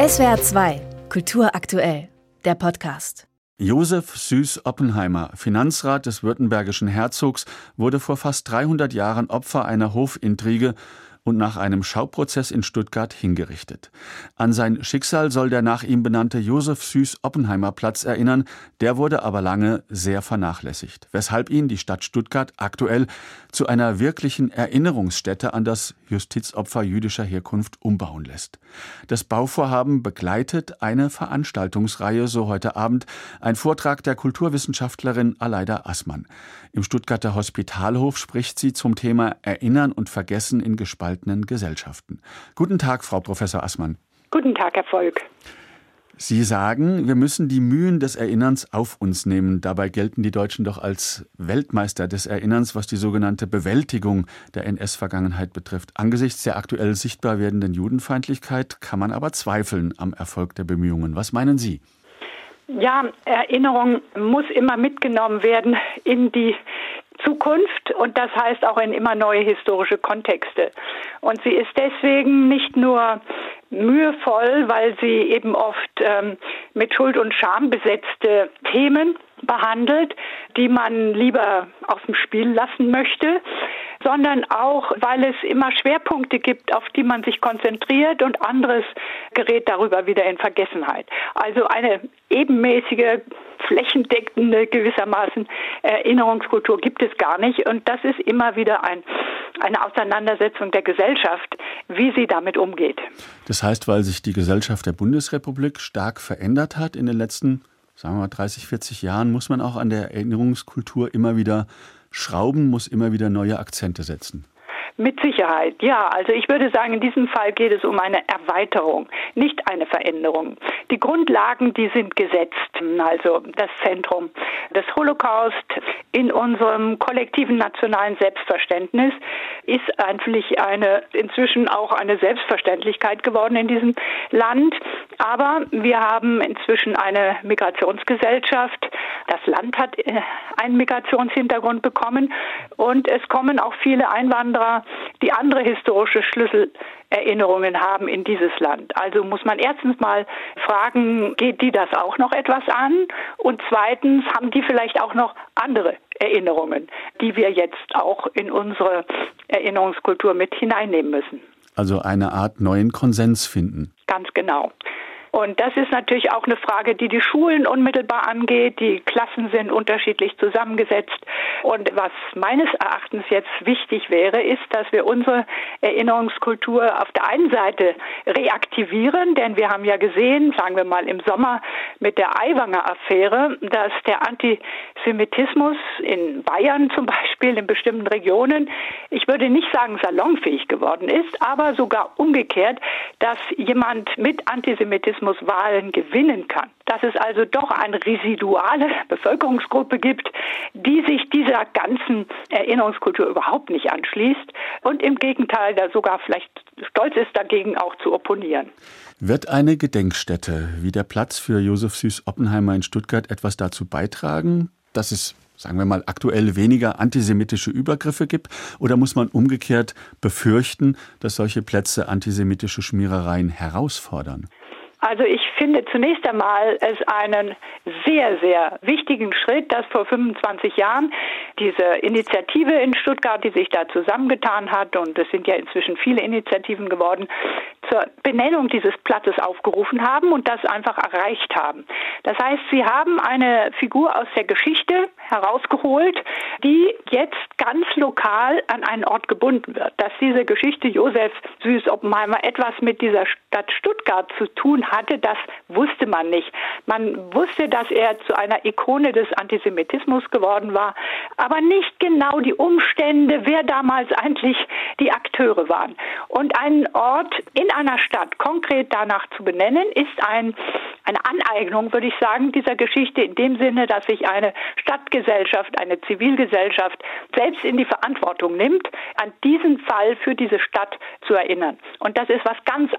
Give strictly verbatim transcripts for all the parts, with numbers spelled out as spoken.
S W R zwei, Kultur aktuell, der Podcast. Josef Süß Oppenheimer, Finanzrat des württembergischen Herzogs, wurde vor fast dreihundert Jahren Opfer einer Hofintrige und nach einem Schauprozess in Stuttgart hingerichtet. An sein Schicksal soll der nach ihm benannte Josef-Süß-Oppenheimer-Platz erinnern, der wurde aber lange sehr vernachlässigt, weshalb ihn die Stadt Stuttgart aktuell zu einer wirklichen Erinnerungsstätte an das Justizopfer jüdischer Herkunft umbauen lässt. Das Bauvorhaben begleitet eine Veranstaltungsreihe, so heute Abend ein Vortrag der Kulturwissenschaftlerin Aleida Assmann. Im Stuttgarter Hospitalhof spricht sie zum Thema Erinnern und Vergessen in gespaltenen Gesellschaften. Guten Tag, Frau Professor Assmann. Guten Tag, Herr Volk. Sie sagen, wir müssen die Mühen des Erinnerns auf uns nehmen. Dabei gelten die Deutschen doch als Weltmeister des Erinnerns, was die sogenannte Bewältigung der N S-Vergangenheit betrifft. Angesichts der aktuell sichtbar werdenden Judenfeindlichkeit kann man aber zweifeln am Erfolg der Bemühungen. Was meinen Sie? Ja, Erinnerung muss immer mitgenommen werden in die Zukunft und das heißt auch in immer neue historische Kontexte. Und sie ist deswegen nicht nur mühevoll, weil sie eben oft ähm, mit Schuld und Scham besetzte Themen behandelt, die man lieber aus dem Spiel lassen möchte, sondern auch, weil es immer Schwerpunkte gibt, auf die man sich konzentriert und anderes gerät darüber wieder in Vergessenheit. Also eine ebenmäßige, flächendeckende gewissermaßen Erinnerungskultur gibt es gar nicht und das ist immer wieder ein, eine Auseinandersetzung der Gesellschaft, wie sie damit umgeht. Das heißt, weil sich die Gesellschaft der Bundesrepublik stark verändert hat in den letzten, sagen wir mal, dreißig, vierzig Jahren, muss man auch an der Erinnerungskultur immer wieder schrauben, muss immer wieder neue Akzente setzen. Mit Sicherheit, ja. Also ich würde sagen, in diesem Fall geht es um eine Erweiterung, nicht eine Veränderung. Die Grundlagen, die sind gesetzt. Also das Zentrum des Holocaust in unserem kollektiven nationalen Selbstverständnis ist eigentlich eine, inzwischen auch eine Selbstverständlichkeit geworden in diesem Land. Aber wir haben inzwischen eine Migrationsgesellschaft. Das Land hat einen Migrationshintergrund bekommen und es kommen auch viele Einwanderer, die andere historische Schlüsselerinnerungen haben in dieses Land. Also muss man erstens mal fragen, geht die das auch noch etwas an? Und zweitens, haben die vielleicht auch noch andere Erinnerungen, die wir jetzt auch in unsere Erinnerungskultur mit hineinnehmen müssen? Also eine Art neuen Konsens finden. Ganz genau. Und das ist natürlich auch eine Frage, die die Schulen unmittelbar angeht. Die Klassen sind unterschiedlich zusammengesetzt. Und was meines Erachtens jetzt wichtig wäre, ist, dass wir unsere Erinnerungskultur auf der einen Seite reaktivieren, denn wir haben ja gesehen, sagen wir mal im Sommer mit der Aiwanger-Affäre, dass der Antisemitismus in Bayern zum Beispiel, in bestimmten Regionen, ich würde nicht sagen salonfähig geworden ist, aber sogar umgekehrt, dass jemand mit Antisemitismus Wahlen gewinnen kann. Dass es also doch eine residuale Bevölkerungsgruppe gibt, die sich dieser ganzen Erinnerungskultur überhaupt nicht anschließt und im Gegenteil da sogar vielleicht stolz ist, dagegen auch zu opponieren. Wird eine Gedenkstätte wie der Platz für Josef Süß Oppenheimer in Stuttgart etwas dazu beitragen, dass es, sagen wir mal, aktuell weniger antisemitische Übergriffe gibt? Oder muss man umgekehrt befürchten, dass solche Plätze antisemitische Schmierereien herausfordern? Also ich finde zunächst einmal es einen sehr, sehr wichtigen Schritt, dass vor fünfundzwanzig Jahren diese Initiative in Stuttgart, die sich da zusammengetan hat, und es sind ja inzwischen viele Initiativen geworden, zur Benennung dieses Platzes aufgerufen haben und das einfach erreicht haben. Das heißt, sie haben eine Figur aus der Geschichte herausgeholt, die jetzt ganz lokal an einen Ort gebunden wird. Dass diese Geschichte Josef Süß Oppenheimer etwas mit dieser Stadt Stuttgart zu tun hatte, das wusste man nicht. Man wusste, dass er zu einer Ikone des Antisemitismus geworden war, aber nicht genau die Umstände, wer damals eigentlich die Akteure waren. Und einen Ort in einer Stadt konkret danach zu benennen, ist ein, eine Aneignung, würde ich sagen, dieser Geschichte in dem Sinne, dass sich eine Stadtgesellschaft, eine Zivilgesellschaft selbst in die Verantwortung nimmt, an diesen Fall für diese Stadt zu erinnern. Und das ist was ganz anderes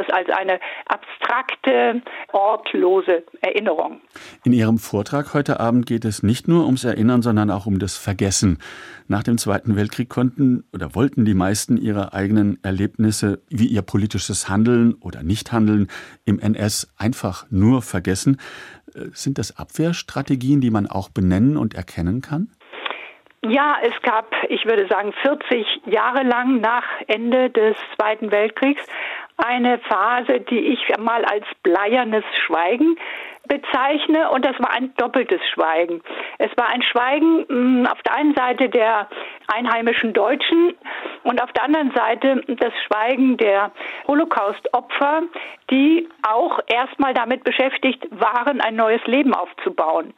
das als eine abstrakte, ortlose Erinnerung. In Ihrem Vortrag heute Abend geht es nicht nur ums Erinnern, sondern auch um das Vergessen. Nach dem Zweiten Weltkrieg konnten oder wollten die meisten ihre eigenen Erlebnisse, wie ihr politisches Handeln oder Nichthandeln im N S, einfach nur vergessen. Sind das Abwehrstrategien, die man auch benennen und erkennen kann? Ja, es gab, ich würde sagen, vierzig Jahre lang nach Ende des Zweiten Weltkriegs eine Phase, die ich mal als bleiernes Schweigen bezeichne, und das war ein doppeltes Schweigen. Es war ein Schweigen mh, auf der einen Seite der einheimischen Deutschen und auf der anderen Seite das Schweigen der Holocaust-Opfer, die auch erstmal damit beschäftigt waren, ein neues Leben aufzubauen.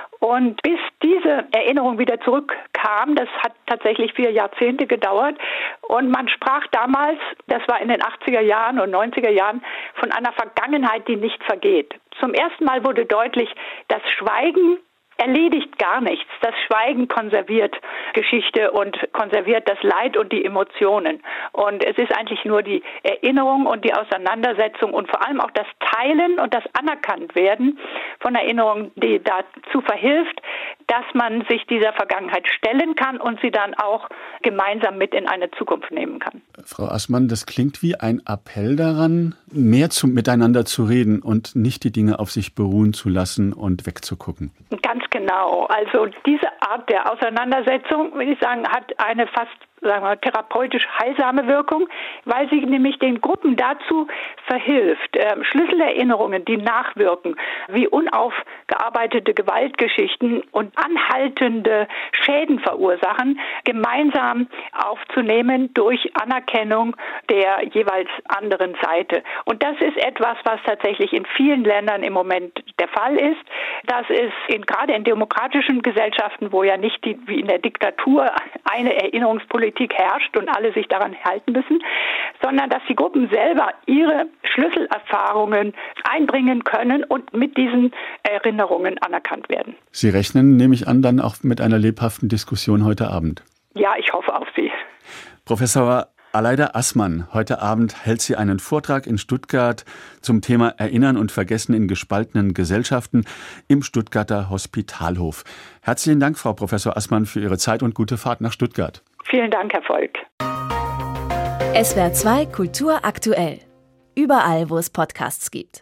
Und bis diese Erinnerung wieder zurückkam, das hat tatsächlich vier Jahrzehnte gedauert, und man sprach damals, das war in den achtziger Jahren und neunziger Jahren, von einer Vergangenheit, die nicht vergeht. Zum ersten Mal wurde deutlich, das Schweigen erledigt gar nichts. Das Schweigen konserviert Geschichte und konserviert das Leid und die Emotionen. Und es ist eigentlich nur die Erinnerung und die Auseinandersetzung und vor allem auch das Teilen und das Anerkanntwerden von Erinnerungen, die dazu verhilft, dass man sich dieser Vergangenheit stellen kann und sie dann auch gemeinsam mit in eine Zukunft nehmen kann. Frau Assmann, das klingt wie ein Appell daran, mehr zu, miteinander zu reden und nicht die Dinge auf sich beruhen zu lassen und wegzugucken. Ganz genau. Also diese Art der Auseinandersetzung, würde ich sagen, hat eine fast, sagen wir, therapeutisch heilsame Wirkung, weil sie nämlich den Gruppen dazu verhilft, äh, Schlüsselerinnerungen, die nachwirken, wie unaufgearbeitete Gewaltgeschichten und anhaltende Schäden verursachen, gemeinsam aufzunehmen durch Anerkennung der jeweils anderen Seite. Und das ist etwas, was tatsächlich in vielen Ländern im Moment der Fall ist. Das ist in, gerade in demokratischen Gesellschaften, wo ja nicht die, wie in der Diktatur eine Erinnerungspolitik herrscht und alle sich daran halten müssen, sondern dass die Gruppen selber ihre Schlüsselerfahrungen einbringen können und mit diesen Erinnerungen anerkannt werden. Sie rechnen, nehme ich an, dann auch mit einer lebhaften Diskussion heute Abend. Ja, ich hoffe auf Sie. Professor Aleida Assmann, heute Abend hält sie einen Vortrag in Stuttgart zum Thema Erinnern und Vergessen in gespaltenen Gesellschaften im Stuttgarter Hospitalhof. Herzlichen Dank, Frau Professor Assmann, für Ihre Zeit und gute Fahrt nach Stuttgart. Vielen Dank, Herr Volk. S W R zwei Kultur aktuell. Überall, wo es Podcasts gibt.